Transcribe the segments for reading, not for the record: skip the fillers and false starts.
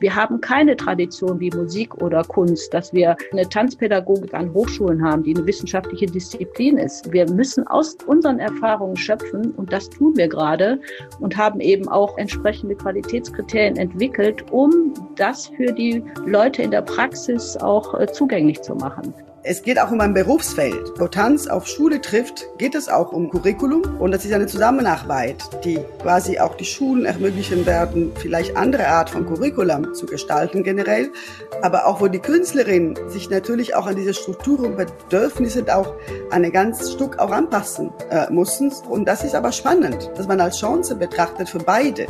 Wir haben keine Tradition wie Musik oder Kunst, dass wir eine Tanzpädagogik an Hochschulen haben, die eine wissenschaftliche Disziplin ist. Wir müssen aus unseren Erfahrungen schöpfen und das tun wir gerade und haben eben auch entsprechende Qualitätskriterien entwickelt, um das für die Leute in der Praxis auch zugänglich zu machen. Es geht auch um ein Berufsfeld. Wo Tanz auf Schule trifft, geht es auch um Curriculum. Und das ist eine Zusammenarbeit, die quasi auch die Schulen ermöglichen werden, vielleicht andere Art von Curriculum zu gestalten generell. Aber auch wo die Künstlerin sich natürlich auch an diese Strukturen und Bedürfnisse auch ein ganz Stück auch anpassen müssen. Und das ist aber spannend, dass man als Chance betrachtet für beide.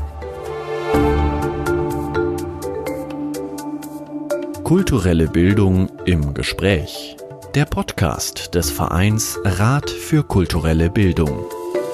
Kulturelle Bildung im Gespräch. Der Podcast des Vereins Rat für kulturelle Bildung.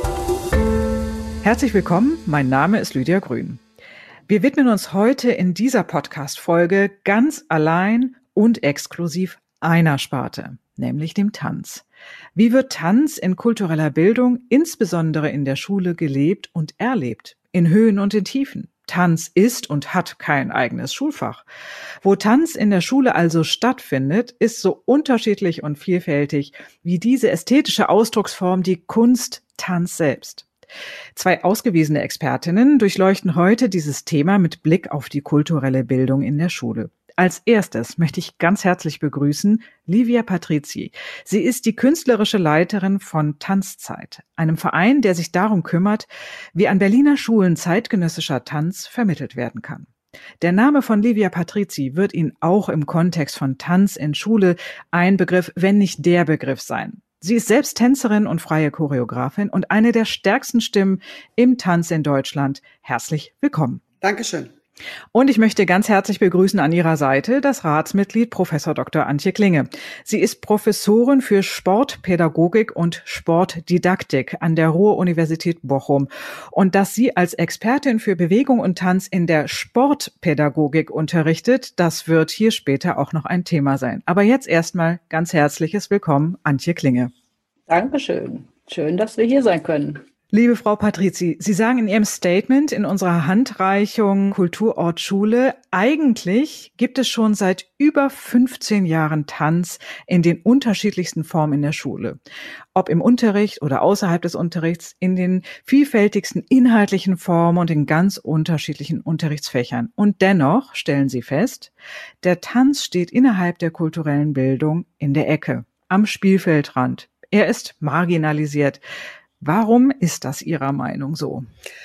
Herzlich willkommen, mein Name ist Lydia Grün. Wir widmen uns heute in dieser Podcast-Folge ganz allein und exklusiv einer Sparte, nämlich dem Tanz. Wie wird Tanz in kultureller Bildung, insbesondere in der Schule, gelebt und erlebt? In Höhen und in Tiefen. Tanz ist und hat kein eigenes Schulfach. Wo Tanz in der Schule also stattfindet, ist so unterschiedlich und vielfältig wie diese ästhetische Ausdrucksform, die Kunst Tanz selbst. Zwei ausgewiesene Expertinnen durchleuchten heute dieses Thema mit Blick auf die kulturelle Bildung in der Schule. Als erstes möchte ich ganz herzlich begrüßen Livia Patrizi. Sie ist die künstlerische Leiterin von Tanzzeit, einem Verein, der sich darum kümmert, wie an Berliner Schulen zeitgenössischer Tanz vermittelt werden kann. Der Name von Livia Patrizi wird Ihnen auch im Kontext von Tanz in Schule ein Begriff, wenn nicht der Begriff sein. Sie ist selbst Tänzerin und freie Choreografin und eine der stärksten Stimmen im Tanz in Deutschland. Herzlich willkommen. Dankeschön. Und ich möchte ganz herzlich begrüßen an ihrer Seite das Ratsmitglied Professor Dr. Antje Klinge. Sie ist Professorin für Sportpädagogik und Sportdidaktik an der Ruhr-Universität Bochum. Und dass sie als Expertin für Bewegung und Tanz in der Sportpädagogik unterrichtet, das wird hier später auch noch ein Thema sein. Aber jetzt erstmal ganz herzliches Willkommen, Antje Klinge. Dankeschön. Schön, dass wir hier sein können. Liebe Frau Patrizi, Sie sagen in Ihrem Statement in unserer Handreichung Kulturort Schule, eigentlich gibt es schon seit über 15 Jahren Tanz in den unterschiedlichsten Formen in der Schule. Ob im Unterricht oder außerhalb des Unterrichts, in den vielfältigsten inhaltlichen Formen und in ganz unterschiedlichen Unterrichtsfächern. Und dennoch stellen Sie fest, der Tanz steht innerhalb der kulturellen Bildung in der Ecke, am Spielfeldrand. Er ist marginalisiert. Warum ist das Ihrer Meinung so?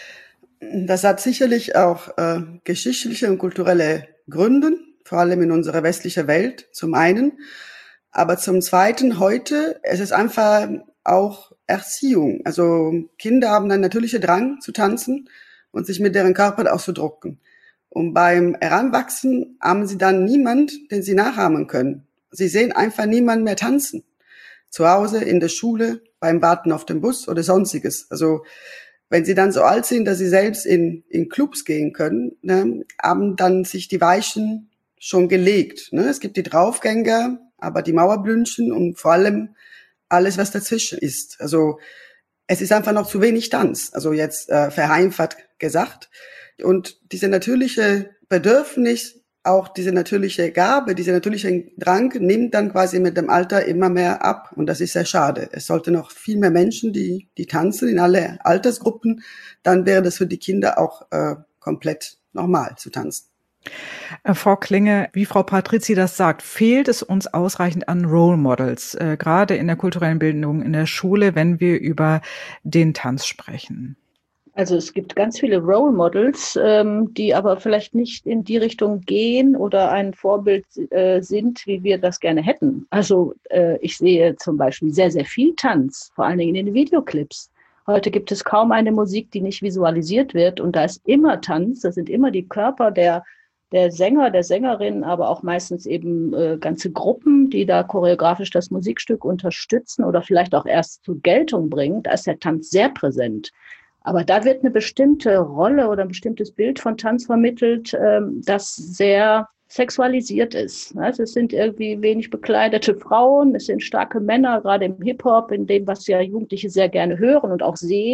Das hat sicherlich auch geschichtliche und kulturelle Gründe, vor allem in unserer westlichen Welt zum einen. Aber zum Zweiten heute, es ist einfach auch Erziehung. Also Kinder haben einen natürlichen Drang zu tanzen und sich mit deren Körper auszudrücken. Und beim Heranwachsen haben sie dann niemand, den sie nachahmen können. Sie sehen einfach niemanden mehr tanzen. Zu Hause, in der Schule, beim Warten auf den Bus oder sonstiges. Also wenn sie dann so alt sind, dass sie selbst in Clubs gehen können, ne, haben dann sich die Weichen schon gelegt. Ne? Es gibt die Draufgänger, aber die Mauerblümchen und vor allem alles, was dazwischen ist. Also es ist einfach noch zu wenig Tanz. Also jetzt vereinfacht gesagt. Und diese natürliche Bedürfnis, auch diese natürliche Gabe, dieser natürliche Drang nimmt dann quasi mit dem Alter immer mehr ab. Und das ist sehr schade. Es sollte noch viel mehr Menschen, die tanzen in alle Altersgruppen. Dann wäre das für die Kinder auch komplett normal zu tanzen. Frau Klinge, wie Frau Patrizi das sagt, fehlt es uns ausreichend an Role Models, gerade in der kulturellen Bildung in der Schule, wenn wir über den Tanz sprechen? Also es gibt ganz viele Role Models, die aber vielleicht nicht in die Richtung gehen oder ein Vorbild sind, wie wir das gerne hätten. Also ich sehe zum Beispiel sehr, sehr viel Tanz, vor allen Dingen in den Videoclips. Heute gibt es kaum eine Musik, die nicht visualisiert wird und da ist immer Tanz, das sind immer die Körper der Sänger, der Sängerin, aber auch meistens eben ganze Gruppen, die da choreografisch das Musikstück unterstützen oder vielleicht auch erst zur Geltung bringen. Da ist der Tanz sehr präsent. Aber da wird eine bestimmte Rolle oder ein bestimmtes Bild von Tanz vermittelt, das sehr sexualisiert ist. Also es sind irgendwie wenig bekleidete Frauen, es sind starke Männer, gerade im Hip-Hop, in dem, was ja Jugendliche sehr gerne hören und auch sehen,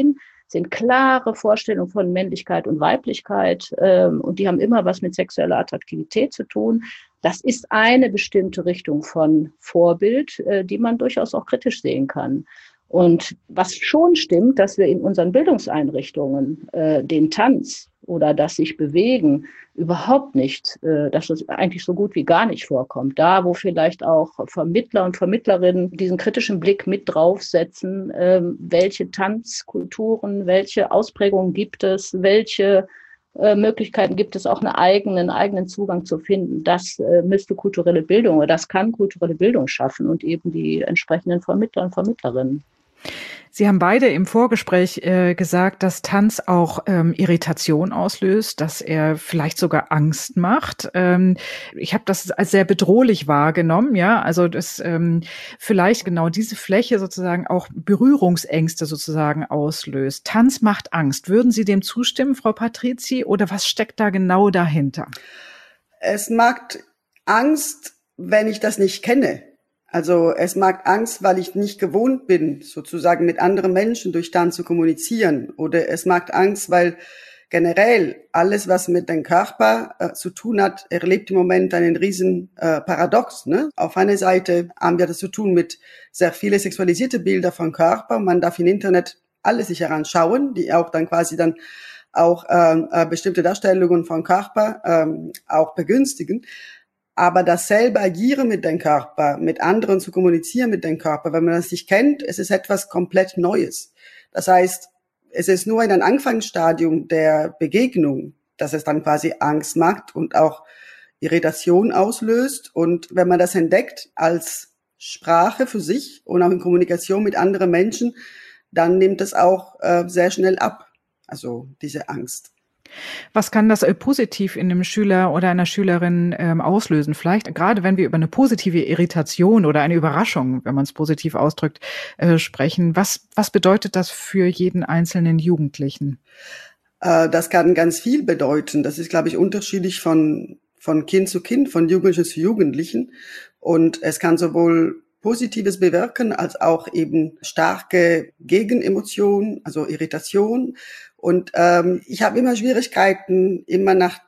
sind klare Vorstellungen von Männlichkeit und Weiblichkeit, und die haben immer was mit sexueller Attraktivität zu tun. Das ist eine bestimmte Richtung von Vorbild, die man durchaus auch kritisch sehen kann. Und was schon stimmt, dass wir in unseren Bildungseinrichtungen den Tanz oder das sich bewegen überhaupt nicht, dass das eigentlich so gut wie gar nicht vorkommt. Da, wo vielleicht auch Vermittler und Vermittlerinnen diesen kritischen Blick mit draufsetzen, welche Tanzkulturen, welche Ausprägungen gibt es, welche Möglichkeiten gibt es, auch einen eigenen Zugang zu finden. Das müsste kulturelle Bildung oder das kann kulturelle Bildung schaffen und eben die entsprechenden Vermittler und Vermittlerinnen. Sie haben beide im Vorgespräch gesagt, dass Tanz auch Irritation auslöst, dass er vielleicht sogar Angst macht. Ich habe das als sehr bedrohlich wahrgenommen, ja, also dass vielleicht genau diese Fläche sozusagen auch Berührungsängste sozusagen auslöst. Tanz macht Angst. Würden Sie dem zustimmen, Frau Patrizi, oder was steckt da genau dahinter? Es macht Angst, wenn ich das nicht kenne. Also es macht Angst, weil ich nicht gewohnt bin, sozusagen mit anderen Menschen durch Tanz zu kommunizieren. Oder es macht Angst, weil generell alles, was mit dem Körper zu tun hat, erlebt im Moment einen riesen Paradox. Ne? Auf einer Seite haben wir das zu tun mit sehr viele sexualisierte Bilder vom Körper. Man darf im Internet alles sich heranschauen, die auch dann quasi dann auch bestimmte Darstellungen vom Körper auch begünstigen. Aber das selber Agieren mit dem Körper, mit anderen zu kommunizieren mit dem Körper, wenn man das nicht kennt, es ist etwas komplett Neues. Das heißt, es ist nur in einem Anfangsstadium der Begegnung, dass es dann quasi Angst macht und auch Irritation auslöst. Und wenn man das entdeckt als Sprache für sich und auch in Kommunikation mit anderen Menschen, dann nimmt es auch sehr schnell ab, also diese Angst. Was kann das positiv in einem Schüler oder einer Schülerin auslösen? Vielleicht gerade, wenn wir über eine positive Irritation oder eine Überraschung, wenn man es positiv ausdrückt, sprechen. Was bedeutet das für jeden einzelnen Jugendlichen? Das kann ganz viel bedeuten. Das ist, glaube ich, unterschiedlich von Kind zu Kind, von Jugendlichen zu Jugendlichen. Und es kann sowohl Positives bewirken, als auch eben starke Gegenemotionen, also Irritation. Und ich habe immer Schwierigkeiten, immer nach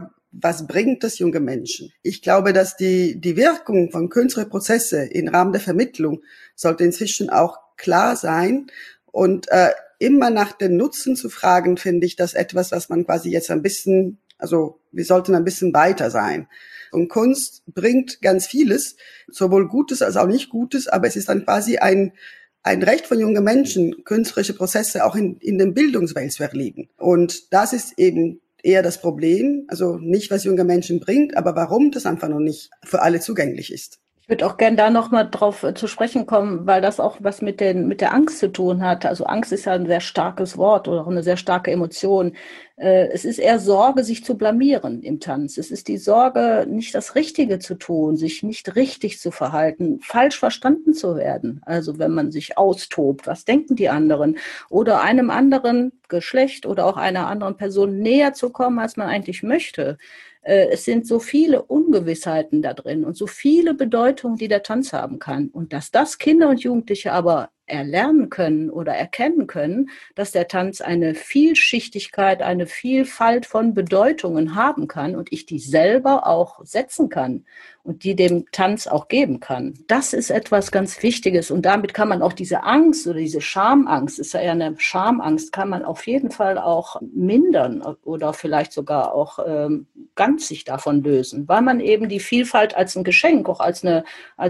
was bringt das junge Menschen? Ich glaube, dass die Wirkung von künstlerischen Prozessen im Rahmen der Vermittlung sollte inzwischen auch klar sein. Und immer nach dem Nutzen zu fragen, finde ich das etwas, was man quasi jetzt ein bisschen, also wir sollten ein bisschen weiter sein. Und Kunst bringt ganz vieles, sowohl Gutes als auch nicht Gutes, aber es ist dann quasi ein Recht von jungen Menschen, künstlerische Prozesse auch in den Bildungswelt zu erleben. Und das ist eben eher das Problem, also nicht, was junge Menschen bringt, aber warum das einfach noch nicht für alle zugänglich ist. Ich würde auch gerne da nochmal drauf zu sprechen kommen, weil das auch was mit der Angst zu tun hat. Also Angst ist ja ein sehr starkes Wort oder auch eine sehr starke Emotion. Es ist eher Sorge, sich zu blamieren im Tanz. Es ist die Sorge, nicht das Richtige zu tun, sich nicht richtig zu verhalten, falsch verstanden zu werden. Also wenn man sich austobt, was denken die anderen? Oder einem anderen Geschlecht oder auch einer anderen Person näher zu kommen, als man eigentlich möchte. Es sind so viele Ungewissheiten da drin und so viele Bedeutungen, die der Tanz haben kann. Und dass das Kinder und Jugendliche aber erlernen können oder erkennen können, dass der Tanz eine Vielschichtigkeit, eine Vielfalt von Bedeutungen haben kann und ich die selber auch setzen kann und die dem Tanz auch geben kann. Das ist etwas ganz Wichtiges und damit kann man auch diese Angst oder diese Schamangst, ist ja eher eine Schamangst, kann man auf jeden Fall auch mindern oder vielleicht sogar auch ganz sich davon lösen, weil man eben die Vielfalt als ein Geschenk, auch als eine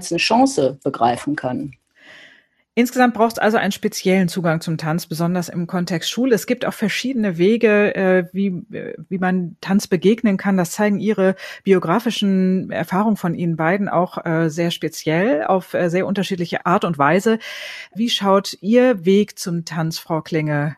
Chance begreifen kann. Insgesamt braucht es also einen speziellen Zugang zum Tanz, besonders im Kontext Schule. Es gibt auch verschiedene Wege, wie man Tanz begegnen kann. Das zeigen Ihre biografischen Erfahrungen von Ihnen beiden auch sehr speziell auf sehr unterschiedliche Art und Weise. Wie schaut Ihr Weg zum Tanz, Frau Klinge,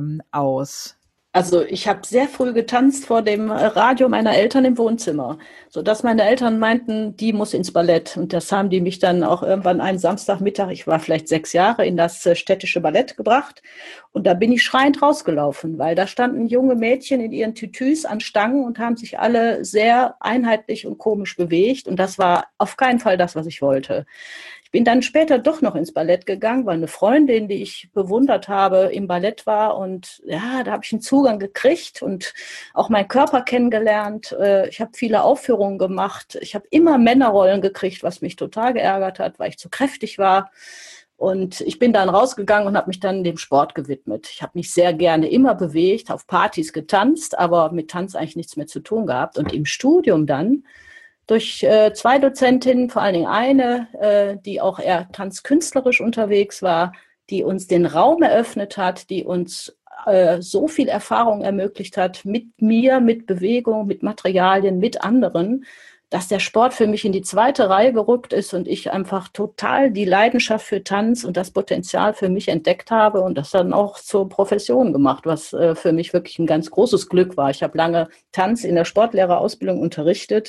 aus? Also ich habe sehr früh getanzt vor dem Radio meiner Eltern im Wohnzimmer, sodass meine Eltern meinten, die muss ins Ballett. Und das haben die mich dann auch irgendwann einen Samstagmittag, ich war vielleicht 6 Jahre, in das städtische Ballett gebracht. Und da bin ich schreiend rausgelaufen, weil da standen junge Mädchen in ihren Tütüs an Stangen und haben sich alle sehr einheitlich und komisch bewegt. Und das war auf keinen Fall das, was ich wollte. Ich bin dann später doch noch ins Ballett gegangen, weil eine Freundin, die ich bewundert habe, im Ballett war. Und ja, da habe ich einen Zugang gekriegt und auch meinen Körper kennengelernt. Ich habe viele Aufführungen gemacht. Ich habe immer Männerrollen gekriegt, was mich total geärgert hat, weil ich zu kräftig war. Und ich bin dann rausgegangen und habe mich dann dem Sport gewidmet. Ich habe mich sehr gerne immer bewegt, auf Partys getanzt, aber mit Tanz eigentlich nichts mehr zu tun gehabt. Und im Studium dann durch 2 Dozentinnen, vor allen Dingen eine, die auch eher tanzkünstlerisch unterwegs war, die uns den Raum eröffnet hat, die uns so viel Erfahrung ermöglicht hat mit mir, mit Bewegung, mit Materialien, mit anderen, dass der Sport für mich in die 2. Reihe gerückt ist und ich einfach total die Leidenschaft für Tanz und das Potenzial für mich entdeckt habe und das dann auch zur Profession gemacht, was für mich wirklich ein ganz großes Glück war. Ich habe lange Tanz in der Sportlehrerausbildung unterrichtet.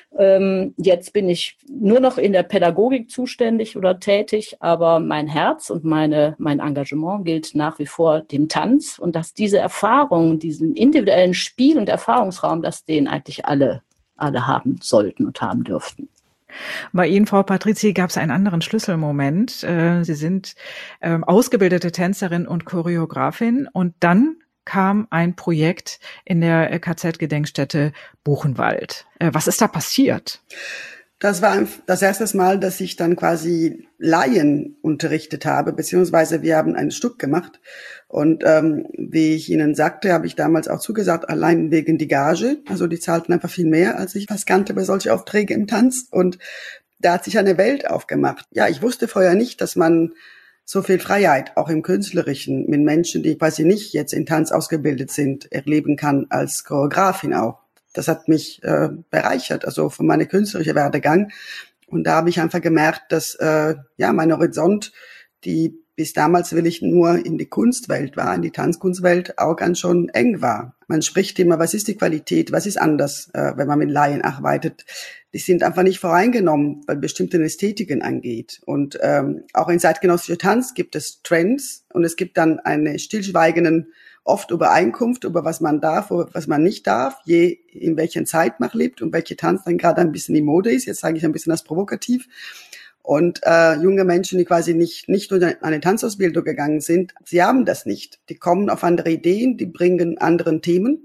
Jetzt bin ich nur noch in der Pädagogik zuständig oder tätig, aber mein Herz und mein Engagement gilt nach wie vor dem Tanz und dass diese Erfahrung, diesen individuellen Spiel- und Erfahrungsraum, dass den eigentlich alle haben sollten und haben dürften. Bei Ihnen, Frau Patrizi, gab es einen anderen Schlüsselmoment. Sie sind ausgebildete Tänzerin und Choreografin und dann kam ein Projekt in der KZ-Gedenkstätte Buchenwald. Was ist da passiert? Das war das erste Mal, dass ich dann quasi Laien unterrichtet habe, beziehungsweise wir haben ein Stück gemacht. Und wie ich Ihnen sagte, habe ich damals auch zugesagt, allein wegen die Gage. Also die zahlten einfach viel mehr, als ich was kannte bei solche Aufträge im Tanz. Und da hat sich eine Welt aufgemacht. Ja, ich wusste vorher nicht, dass man so viel Freiheit, auch im Künstlerischen, mit Menschen, die quasi nicht jetzt in Tanz ausgebildet sind, erleben kann, als Choreografin auch. Das hat mich bereichert, also von meiner künstlerischen Werdegang. Und da habe ich einfach gemerkt, dass mein Horizont, die bis damals wirklich nur in die Kunstwelt war, in die Tanzkunstwelt, auch ganz schon eng war. Man spricht immer, was ist die Qualität, was ist anders, wenn man mit Laien arbeitet. Die sind einfach nicht voreingenommen, weil bestimmte Ästhetiken angeht. Und auch in zeitgenössischer Tanz gibt es Trends und es gibt dann eine stillschweigenden oft Übereinkunft über was man darf, was man nicht darf, je in welcher Zeit man lebt und welche Tanz dann gerade ein bisschen die Mode ist. Jetzt sage ich ein bisschen das provokativ. Und junge Menschen, die quasi nicht nur in eine Tanzausbildung gegangen sind, sie haben das nicht. Die kommen auf andere Ideen, die bringen anderen Themen,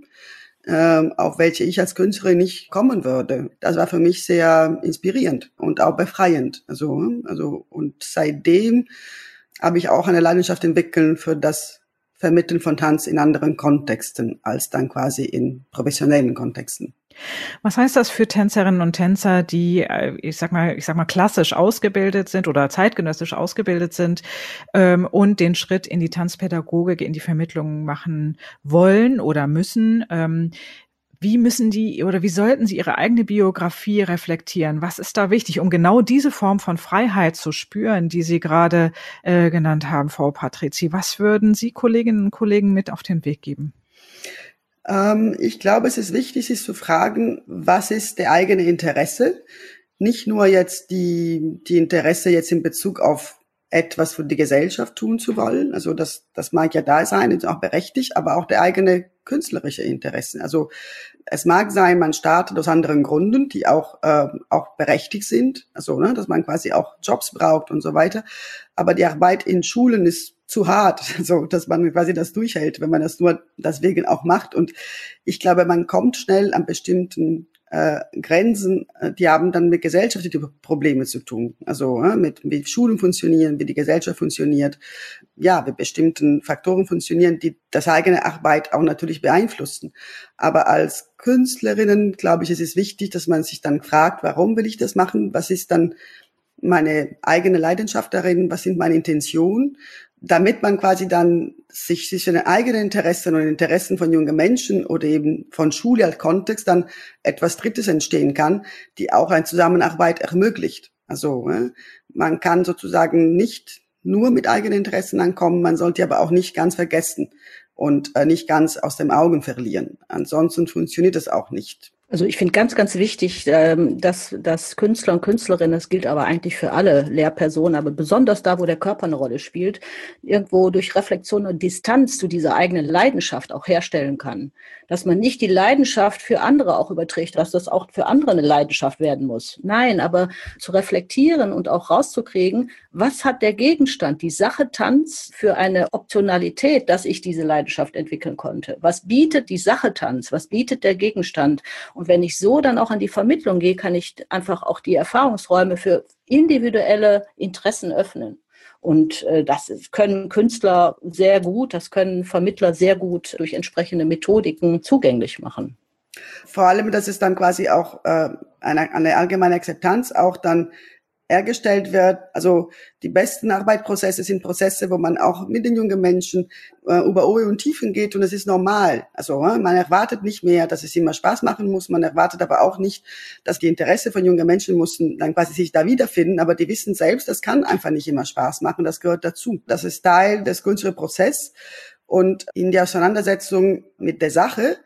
auf welche ich als Künstlerin nicht kommen würde. Das war für mich sehr inspirierend und auch befreiend. Also und seitdem habe ich auch eine Leidenschaft entwickelt für das Vermitteln von Tanz in anderen Kontexten als dann quasi in professionellen Kontexten. Was heißt das für Tänzerinnen und Tänzer, die, ich sag mal, klassisch ausgebildet sind oder zeitgenössisch ausgebildet sind und den Schritt in die Tanzpädagogik, in die Vermittlung machen wollen oder müssen? Wie müssen die oder wie sollten sie ihre eigene Biografie reflektieren? Was ist da wichtig, um genau diese Form von Freiheit zu spüren, die Sie gerade genannt haben, Frau Patrizi? Was würden Sie Kolleginnen und Kollegen mit auf den Weg geben? Ich glaube, es ist wichtig, sich zu fragen, was ist der eigene Interesse? Nicht nur jetzt die Interesse jetzt in Bezug auf etwas für die Gesellschaft tun zu wollen. Also das mag ja da sein, ist auch berechtigt, aber auch der eigene künstlerische Interesse. Also es mag sein, man startet aus anderen Gründen, die auch berechtigt sind. Also dass man quasi auch Jobs braucht und so weiter. Aber die Arbeit in Schulen ist zu hart, so dass man quasi das durchhält, wenn man das nur deswegen auch macht. Und ich glaube, man kommt schnell an bestimmten Grenzen, die haben dann mit gesellschaftlichen Probleme zu tun. Also mit wie Schulen funktionieren, wie die Gesellschaft funktioniert, ja, wie bestimmten Faktoren funktionieren, die das eigene Arbeit auch natürlich beeinflussen. Aber als Künstlerinnen, glaube ich, es ist wichtig, dass man sich dann fragt, warum will ich das machen? Was ist dann meine eigene Leidenschaft darin? Was sind meine Intentionen? Damit man quasi dann sich zwischen den eigenen Interessen und den Interessen von jungen Menschen oder eben von Schule als Kontext dann etwas Drittes entstehen kann, die auch eine Zusammenarbeit ermöglicht. Also man kann sozusagen nicht nur mit eigenen Interessen ankommen, man sollte aber auch nicht ganz vergessen und nicht ganz aus den Augen verlieren. Ansonsten funktioniert das auch nicht. Also ich finde ganz, ganz wichtig, dass Künstler und Künstlerinnen, das gilt aber eigentlich für alle Lehrpersonen, aber besonders da, wo der Körper eine Rolle spielt, irgendwo durch Reflexion und Distanz zu dieser eigenen Leidenschaft auch herstellen kann. Dass man nicht die Leidenschaft für andere auch überträgt, dass das auch für andere eine Leidenschaft werden muss. Nein, aber zu reflektieren und auch rauszukriegen, was hat der Gegenstand, die Sache Tanz für eine Optionalität, dass ich diese Leidenschaft entwickeln konnte? Was bietet die Sache Tanz? Was bietet der Gegenstand? Und wenn ich so dann auch an die Vermittlung gehe, kann ich einfach auch die Erfahrungsräume für individuelle Interessen öffnen. Und das können Künstler sehr gut, das können Vermittler sehr gut durch entsprechende Methodiken zugänglich machen. Vor allem, dass es dann quasi auch eine allgemeine Akzeptanz auch dann hergestellt wird. Also die besten Arbeitsprozesse sind Prozesse, wo man auch mit den jungen Menschen über Höhe und Tiefen geht, und es ist normal. Also man erwartet nicht mehr, dass es immer Spaß machen muss. Man erwartet aber auch nicht, dass die Interesse von jungen Menschen müssen dann quasi sich da wiederfinden. Aber die wissen selbst, das kann einfach nicht immer Spaß machen. Das gehört dazu. Das ist Teil des künstlerischen Prozesses. Und in der Auseinandersetzung mit der Sache,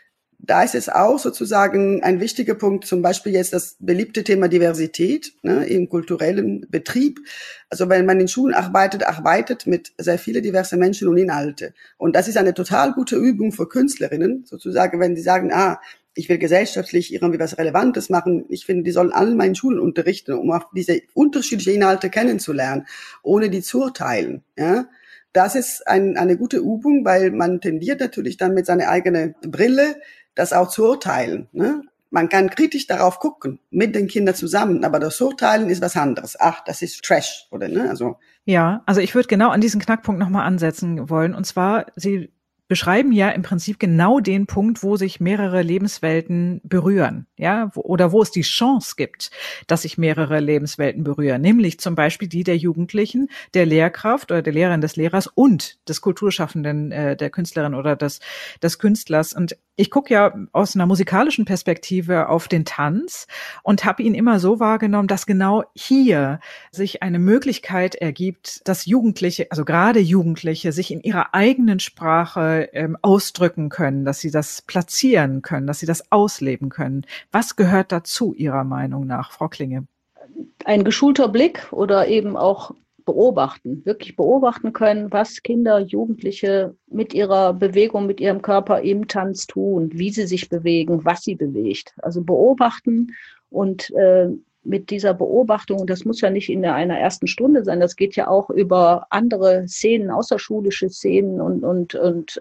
da ist es auch sozusagen ein wichtiger Punkt, zum Beispiel jetzt das beliebte Thema Diversität, ne, im kulturellen Betrieb. Also wenn man in Schulen arbeitet mit sehr vielen diverse Menschen und Inhalte. Und das ist eine total gute Übung für Künstlerinnen, sozusagen, wenn die sagen, ich will gesellschaftlich irgendwie was Relevantes machen. Ich finde, die sollen alle mal in Schulen unterrichten, um auch diese unterschiedlichen Inhalte kennenzulernen, ohne die zu urteilen, ja. Das ist eine gute Übung, weil man tendiert natürlich dann mit seiner eigenen Brille das auch zu urteilen. Ne? Man kann kritisch darauf gucken, mit den Kindern zusammen, aber das Urteilen ist was anderes. Ach, das ist Trash, oder? Ne? Also ich würde genau an diesen Knackpunkt nochmal ansetzen wollen. Und zwar, Sie beschreiben ja im Prinzip genau den Punkt, wo sich mehrere Lebenswelten berühren, ja, oder wo es die Chance gibt, dass sich mehrere Lebenswelten berühren, nämlich zum Beispiel die der Jugendlichen, der Lehrkraft oder der Lehrerin, des Lehrers und des Kulturschaffenden, der Künstlerin oder des Künstlers. Und ich gucke ja aus einer musikalischen Perspektive auf den Tanz und habe ihn immer so wahrgenommen, dass genau hier sich eine Möglichkeit ergibt, dass Jugendliche, also gerade Jugendliche, sich in ihrer eigenen Sprache ausdrücken können, dass sie das platzieren können, dass sie das ausleben können. Was gehört dazu Ihrer Meinung nach, Frau Klinge? Ein geschulter Blick oder eben auch beobachten, wirklich beobachten können, was Kinder, Jugendliche mit ihrer Bewegung, mit ihrem Körper im Tanz tun, wie sie sich bewegen, was sie bewegt. Also beobachten und mit dieser Beobachtung, und das muss ja nicht in einer ersten Stunde sein, das geht ja auch über andere Szenen, außerschulische Szenen und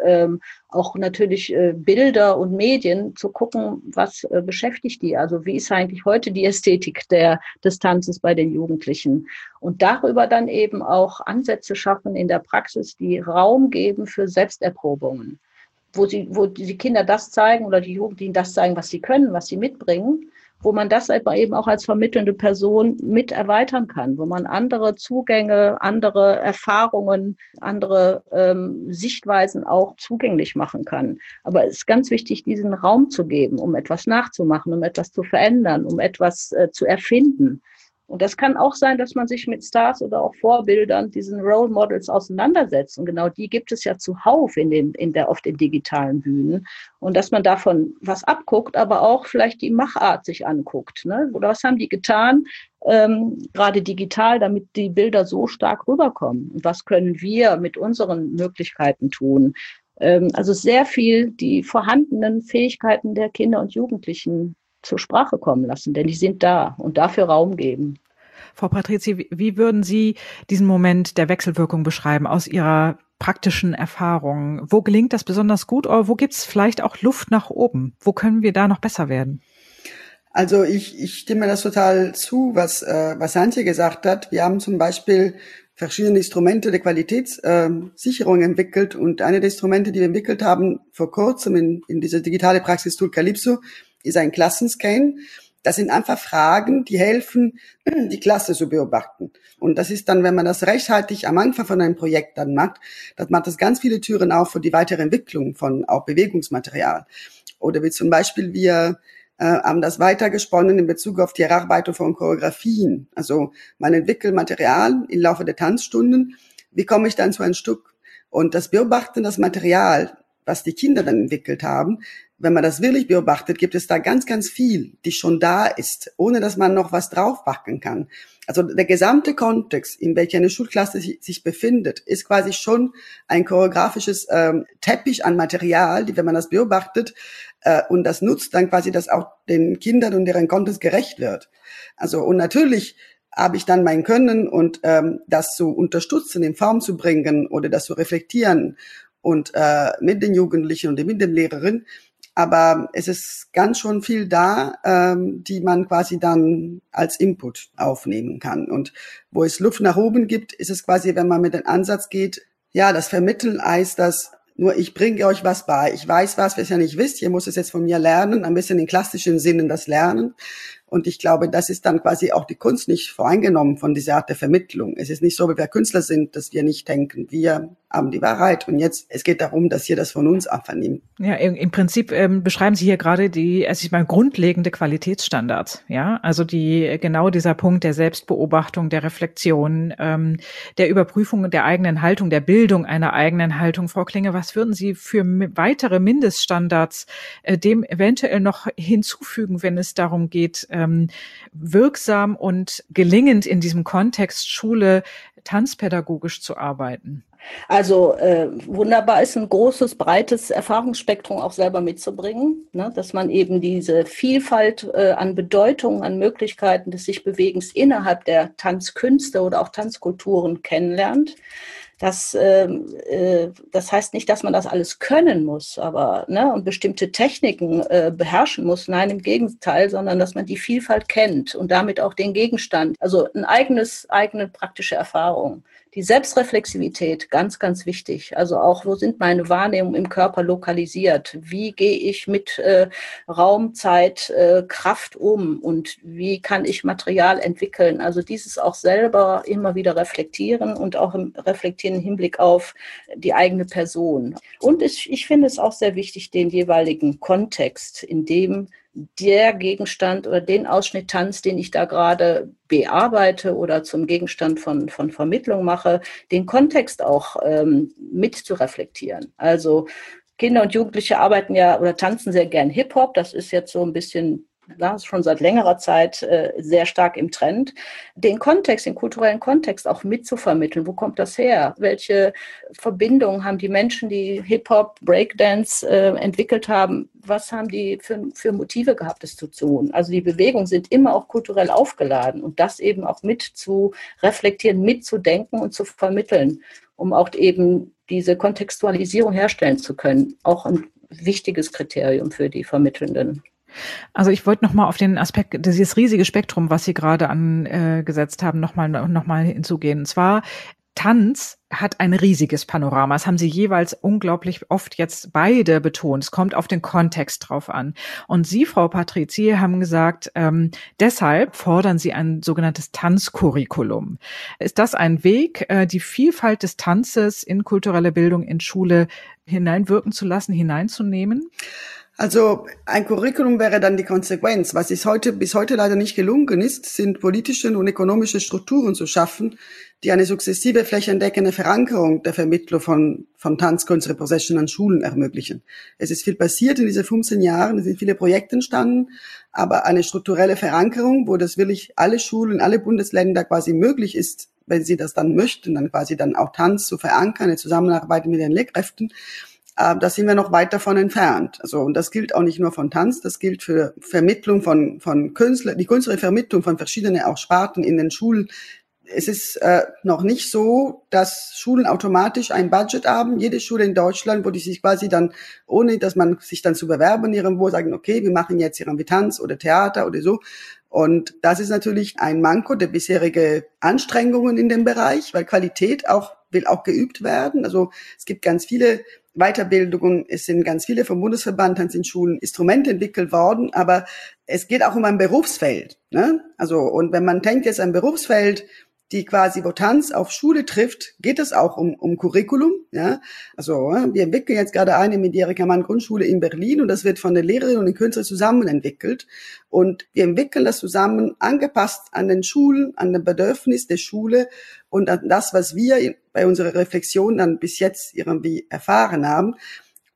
auch natürlich Bilder und Medien, zu gucken, was beschäftigt die. Also wie ist eigentlich heute die Ästhetik des Tanzes bei den Jugendlichen? Und darüber dann eben auch Ansätze schaffen in der Praxis, die Raum geben für Selbsterprobungen, wo die Kinder das zeigen oder die Jugendlichen das zeigen, was sie können, was sie mitbringen, wo man das eben auch als vermittelnde Person mit erweitern kann, wo man andere Zugänge, andere Erfahrungen, andere Sichtweisen auch zugänglich machen kann. Aber es ist ganz wichtig, diesen Raum zu geben, um etwas nachzumachen, um etwas zu verändern, um etwas zu erfinden. Und das kann auch sein, dass man sich mit Stars oder auch Vorbildern, diesen Role Models auseinandersetzt. Und genau die gibt es ja zuhauf auf den digitalen Bühnen. Und dass man davon was abguckt, aber auch vielleicht die Machart sich anguckt. Ne? Oder was haben die getan, gerade digital, damit die Bilder so stark rüberkommen? Und was können wir mit unseren Möglichkeiten tun? Also sehr viel die vorhandenen Fähigkeiten der Kinder und Jugendlichen zur Sprache kommen lassen, denn die sind da, und dafür Raum geben. Frau Patrizii, wie würden Sie diesen Moment der Wechselwirkung beschreiben aus Ihrer praktischen Erfahrung? Wo gelingt das besonders gut, oder wo gibt es vielleicht auch Luft nach oben? Wo können wir da noch besser werden? Also ich stimme das total zu, was Antje gesagt hat. Wir haben zum Beispiel verschiedene Instrumente der Qualitätssicherung entwickelt, und eine der Instrumente, die wir entwickelt haben vor kurzem in dieser digitale Praxistool Calypso, ist ein Klassenscan. Das sind einfach Fragen, die helfen, die Klasse zu beobachten. Und das ist dann, wenn man das rechtzeitig am Anfang von einem Projekt dann macht, das macht das ganz viele Türen auf für die weitere Entwicklung von auch Bewegungsmaterial. Oder wie zum Beispiel wir haben das weitergesponnen in Bezug auf die Erarbeitung von Choreografien. Also man entwickelt Material im Laufe der Tanzstunden. Wie komme ich dann zu einem Stück? Und das Beobachten, das Material, was die Kinder dann entwickelt haben, wenn man das wirklich beobachtet, gibt es da ganz, ganz viel, die schon da ist, ohne dass man noch was draufpacken kann. Also der gesamte Kontext, in welcher eine Schulklasse sich befindet, ist quasi schon ein choreografisches Teppich an Material, die, wenn man das beobachtet und das nutzt, dann quasi, dass auch den Kindern und deren Kontext gerecht wird. Also und natürlich habe ich dann mein Können und das zu unterstützen, in Form zu bringen oder das zu reflektieren und mit den Jugendlichen und mit den Lehrerinnen. Aber es ist ganz schon viel da, die man quasi dann als Input aufnehmen kann. Und wo es Luft nach oben gibt, ist es quasi, wenn man mit dem Ansatz geht, ja, das Vermitteln heißt, dass nur ich bringe euch was bei. Ich weiß was ihr ja nicht wisst. Ihr müsst es jetzt von mir lernen, ein bisschen in klassischen Sinnen das lernen. Und ich glaube, das ist dann quasi auch die Kunst nicht voreingenommen von dieser Art der Vermittlung. Es ist nicht so, wie wir Künstler sind, dass wir nicht denken, wir haben die Wahrheit. Und jetzt, es geht darum, dass ihr das von uns vernimmt. Ja, im Prinzip beschreiben Sie hier gerade grundlegende Qualitätsstandards. Ja, also genau dieser Punkt der Selbstbeobachtung, der Reflexion, der Überprüfung der eigenen Haltung, der Bildung einer eigenen Haltung. Frau Klinge, was würden Sie für weitere Mindeststandards dem eventuell noch hinzufügen, wenn es darum geht, wirksam und gelingend in diesem Kontext Schule tanzpädagogisch zu arbeiten? Also wunderbar ist ein großes, breites Erfahrungsspektrum auch selber mitzubringen, ne? Dass man eben diese Vielfalt an Bedeutungen, an Möglichkeiten des sich Bewegens innerhalb der Tanzkünste oder auch Tanzkulturen kennenlernt. Das heißt nicht, dass man das alles können muss, aber und bestimmte Techniken beherrschen muss. Nein, im Gegenteil, sondern dass man die Vielfalt kennt und damit auch den Gegenstand. Also eigene praktische Erfahrung. Die Selbstreflexivität, ganz, ganz wichtig. Also auch, wo sind meine Wahrnehmungen im Körper lokalisiert? Wie gehe ich mit Raum, Zeit, Kraft um? Und wie kann ich Material entwickeln? Also dieses auch selber immer wieder reflektieren und auch reflektieren im Hinblick auf die eigene Person. Und ich finde es auch sehr wichtig, den jeweiligen Kontext, in dem der Gegenstand oder den Ausschnitt Tanz, den ich da gerade bearbeite oder zum Gegenstand von Vermittlung mache, den Kontext auch mit zu reflektieren. Also Kinder und Jugendliche arbeiten ja oder tanzen sehr gern Hip-Hop. Das ist jetzt so ein bisschen schon seit längerer Zeit sehr stark im Trend, den Kontext, den kulturellen Kontext auch mitzuvermitteln. Wo kommt das her? Welche Verbindungen haben die Menschen, die Hip-Hop, Breakdance entwickelt haben? Was haben die für Motive gehabt, das zu tun? Also die Bewegungen sind immer auch kulturell aufgeladen und das eben auch mit zu reflektieren, mitzudenken und zu vermitteln, um auch eben diese Kontextualisierung herstellen zu können. Auch ein wichtiges Kriterium für die Vermittelnden. Also ich wollte nochmal auf den Aspekt, dieses riesige Spektrum, was Sie gerade angesetzt haben, nochmal hinzugehen. Und zwar, Tanz hat ein riesiges Panorama. Das haben Sie jeweils unglaublich oft jetzt beide betont. Es kommt auf den Kontext drauf an. Und Sie, Frau Patrizier, haben gesagt, deshalb fordern Sie ein sogenanntes Tanzcurriculum. Ist das ein Weg, die Vielfalt des Tanzes in kulturelle Bildung in Schule hineinwirken zu lassen, hineinzunehmen? Also ein Curriculum wäre dann die Konsequenz. Was bis heute leider nicht gelungen ist, sind politische und ökonomische Strukturen zu schaffen, die eine sukzessive flächendeckende Verankerung der Vermittlung von Tanzkunst Repossession an Schulen ermöglichen. Es ist viel passiert in diesen 15 Jahren, es sind viele Projekte entstanden, aber eine strukturelle Verankerung, wo das wirklich alle Schulen, alle Bundesländer quasi möglich ist, wenn sie das dann möchten, dann quasi dann auch Tanz zu verankern, eine Zusammenarbeit mit den Lehrkräften. Da sind wir noch weit davon entfernt. Also, und das gilt auch nicht nur von Tanz, das gilt für Vermittlung von Künstlern, die künstlerische Vermittlung von verschiedenen auch Sparten in den Schulen. Es ist noch nicht so, dass Schulen automatisch ein Budget haben. Jede Schule in Deutschland, wo die sich quasi dann, ohne dass man sich dann zu bewerben irgendwo, sagen, okay, wir machen jetzt irgendwie Tanz oder Theater oder so. Und das ist natürlich ein Manko der bisherige Anstrengungen in dem Bereich, weil Qualität will auch geübt werden. Also es gibt ganz viele Weiterbildungen, es sind ganz viele vom Bundesverband Tanz in Schulen Instrumente entwickelt worden, aber es geht auch um ein Berufsfeld, ne? Also, und wenn man denkt jetzt ein Berufsfeld, die quasi, wo Tanz auf Schule trifft, geht es auch um Curriculum, ja. Also, wir entwickeln jetzt gerade eine mit Erika Mann Grundschule in Berlin und das wird von den Lehrerinnen und den Künstlern zusammen entwickelt. Und wir entwickeln das zusammen angepasst an den Schulen, an den Bedürfnis der Schule und an das, was wir bei unserer Reflexion dann bis jetzt irgendwie erfahren haben.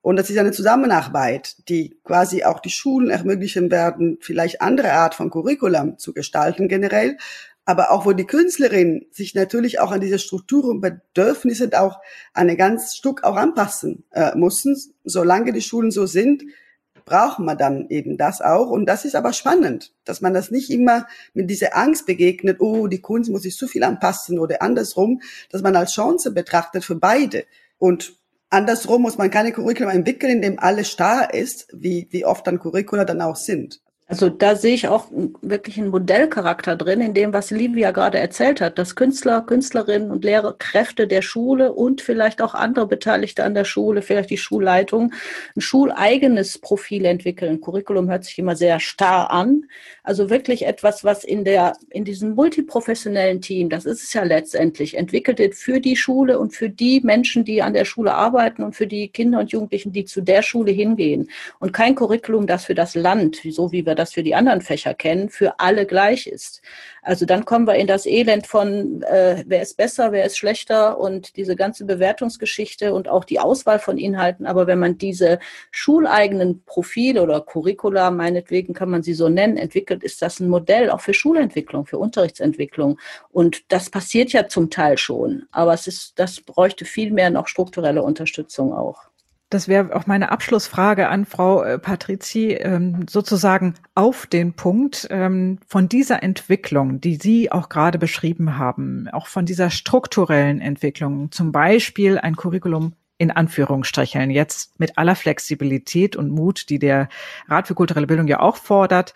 Und das ist eine Zusammenarbeit, die quasi auch die Schulen ermöglichen werden, vielleicht andere Art von Curriculum zu gestalten generell, aber auch wo die Künstlerinnen sich natürlich auch an diese Strukturen und Bedürfnisse auch ein ganz Stück auch anpassen müssen. Solange die Schulen so sind, brauchen wir dann eben das auch. Und das ist aber spannend, dass man das nicht immer mit dieser Angst begegnet, oh, die Kunst muss sich zu viel anpassen oder andersrum, dass man als Chance betrachtet für beide. Und andersrum muss man keine Curriculum entwickeln, in dem alles starr ist, wie oft dann Curricula dann auch sind. Also da sehe ich auch wirklich einen Modellcharakter drin, in dem, was Livia gerade erzählt hat, dass Künstler, Künstlerinnen und Lehrkräfte der Schule und vielleicht auch andere Beteiligte an der Schule, vielleicht die Schulleitung, ein schuleigenes Profil entwickeln. Curriculum hört sich immer sehr starr an. Also wirklich etwas, was in diesem multiprofessionellen Team, das ist es ja letztendlich, entwickelt wird für die Schule und für die Menschen, die an der Schule arbeiten und für die Kinder und Jugendlichen, die zu der Schule hingehen. Und kein Curriculum, das für das Land, so wie wir das für die anderen Fächer kennen, für alle gleich ist. Also dann kommen wir in das Elend von, wer ist besser, wer ist schlechter und diese ganze Bewertungsgeschichte und auch die Auswahl von Inhalten. Aber wenn man diese schuleigenen Profile oder Curricula, meinetwegen kann man sie so nennen, entwickelt, ist das ein Modell auch für Schulentwicklung, für Unterrichtsentwicklung. Und das passiert ja zum Teil schon. Aber das bräuchte viel mehr noch strukturelle Unterstützung auch. Das wäre auch meine Abschlussfrage an Frau Patrizi, sozusagen auf den Punkt von dieser Entwicklung, die Sie auch gerade beschrieben haben, auch von dieser strukturellen Entwicklung, zum Beispiel ein Curriculum in Anführungsstrichen jetzt mit aller Flexibilität und Mut, die der Rat für kulturelle Bildung ja auch fordert,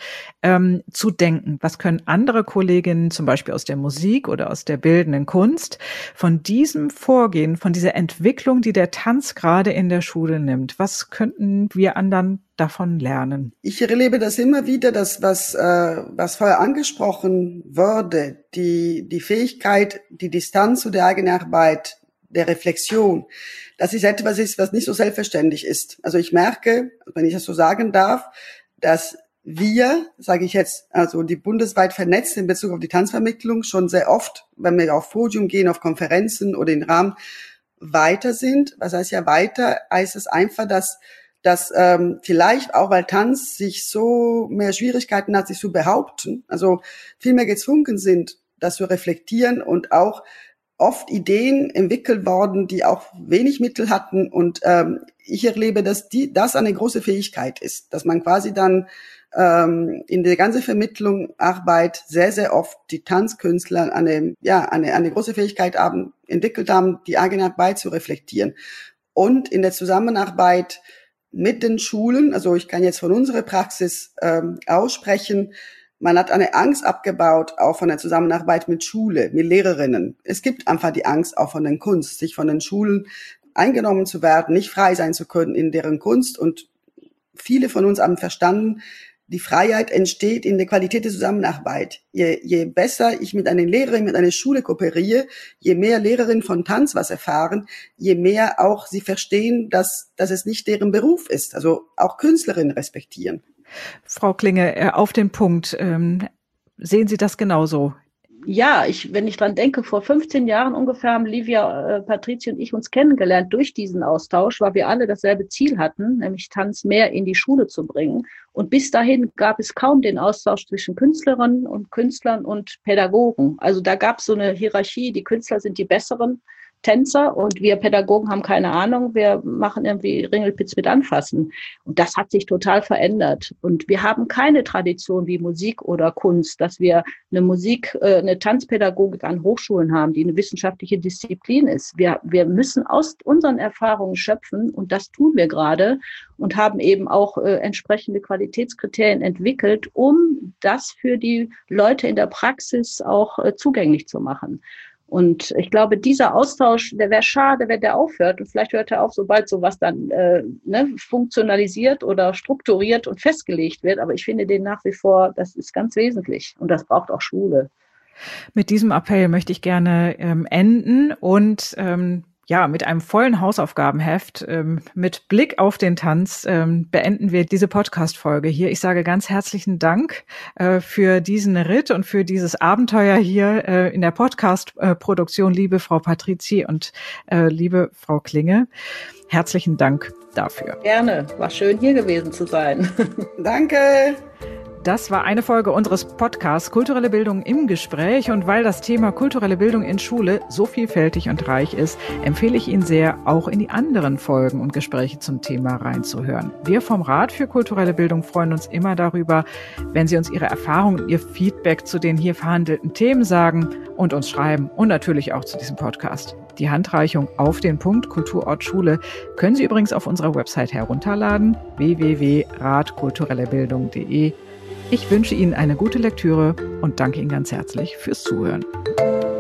zu denken. Was können andere Kolleginnen, zum Beispiel aus der Musik oder aus der bildenden Kunst, von diesem Vorgehen, von dieser Entwicklung, die der Tanz gerade in der Schule nimmt, was könnten wir anderen davon lernen? Ich erlebe das immer wieder, dass was vorher angesprochen wurde, die Fähigkeit, die Distanz zu der eigenen Arbeit, der Reflexion, das ist etwas, was nicht so selbstverständlich ist. Also ich merke, wenn ich das so sagen darf, dass wir, sage ich jetzt, also die bundesweit vernetzt in Bezug auf die Tanzvermittlung schon sehr oft, wenn wir auf Podium gehen, auf Konferenzen oder in Rahmen, weiter sind. Was heißt ja weiter? Heißt es einfach, dass vielleicht auch, weil Tanz sich so mehr Schwierigkeiten hat, sich zu behaupten, also viel mehr gezwungen sind, das zu reflektieren und auch oft Ideen entwickelt worden, die auch wenig Mittel hatten. Und ich erlebe, dass das eine große Fähigkeit ist, dass man quasi dann in der ganzen Vermittlung Arbeit sehr, sehr oft die Tanzkünstler eine große Fähigkeit entwickelt haben, die eigene Arbeit zu reflektieren. Und in der Zusammenarbeit mit den Schulen, also ich kann jetzt von unserer Praxis aussprechen, man hat eine Angst abgebaut, auch von der Zusammenarbeit mit Schule, mit Lehrerinnen. Es gibt einfach die Angst auch von den Kunst, sich von den Schulen eingenommen zu werden, nicht frei sein zu können in deren Kunst. Und viele von uns haben verstanden, die Freiheit entsteht in der Qualität der Zusammenarbeit. Je besser ich mit einer Lehrerin, mit einer Schule kooperiere, je mehr Lehrerinnen von Tanz was erfahren, je mehr auch sie verstehen, dass es nicht deren Beruf ist. Also auch Künstlerinnen respektieren. Frau Klinge, auf den Punkt. Sehen Sie das genauso? Ja, wenn ich dran denke, vor 15 Jahren ungefähr haben Livia, Patrizi und ich uns kennengelernt durch diesen Austausch, weil wir alle dasselbe Ziel hatten, nämlich Tanz mehr in die Schule zu bringen. Und bis dahin gab es kaum den Austausch zwischen Künstlerinnen und Künstlern und Pädagogen. Also da gab es so eine Hierarchie, die Künstler sind die besseren Tänzer und wir Pädagogen haben keine Ahnung, wir machen irgendwie Ringelpitz mit Anfassen. Und das hat sich total verändert. Und wir haben keine Tradition wie Musik oder Kunst, dass wir eine Tanzpädagogik an Hochschulen haben, die eine wissenschaftliche Disziplin ist. Wir müssen aus unseren Erfahrungen schöpfen und das tun wir gerade und haben eben auch entsprechende Qualitätskriterien entwickelt, um das für die Leute in der Praxis auch zugänglich zu machen. Und ich glaube, dieser Austausch, der wäre schade, wenn der aufhört. Und vielleicht hört er auf, sobald sowas dann funktionalisiert oder strukturiert und festgelegt wird. Aber ich finde den nach wie vor, das ist ganz wesentlich. Und das braucht auch Schule. Mit diesem Appell möchte ich gerne enden und mit einem vollen Hausaufgabenheft mit Blick auf den Tanz beenden wir diese Podcast-Folge hier. Ich sage ganz herzlichen Dank für diesen Ritt und für dieses Abenteuer hier in der Podcast-Produktion, liebe Frau Patrizi und liebe Frau Klinge. Herzlichen Dank. dafür. Gerne, war schön hier gewesen zu sein. Danke. Das war eine Folge unseres Podcasts Kulturelle Bildung im Gespräch. Und weil das Thema kulturelle Bildung in Schule so vielfältig und reich ist, empfehle ich Ihnen sehr, auch in die anderen Folgen und Gespräche zum Thema reinzuhören. Wir vom Rat für kulturelle Bildung freuen uns immer darüber, wenn Sie uns Ihre Erfahrungen und Ihr Feedback zu den hier verhandelten Themen sagen und uns schreiben und natürlich auch zu diesem Podcast. Die Handreichung auf den Punkt Kulturort Schule können Sie übrigens auf unserer Website herunterladen, www.ratkulturellebildung.de. Ich wünsche Ihnen eine gute Lektüre und danke Ihnen ganz herzlich fürs Zuhören.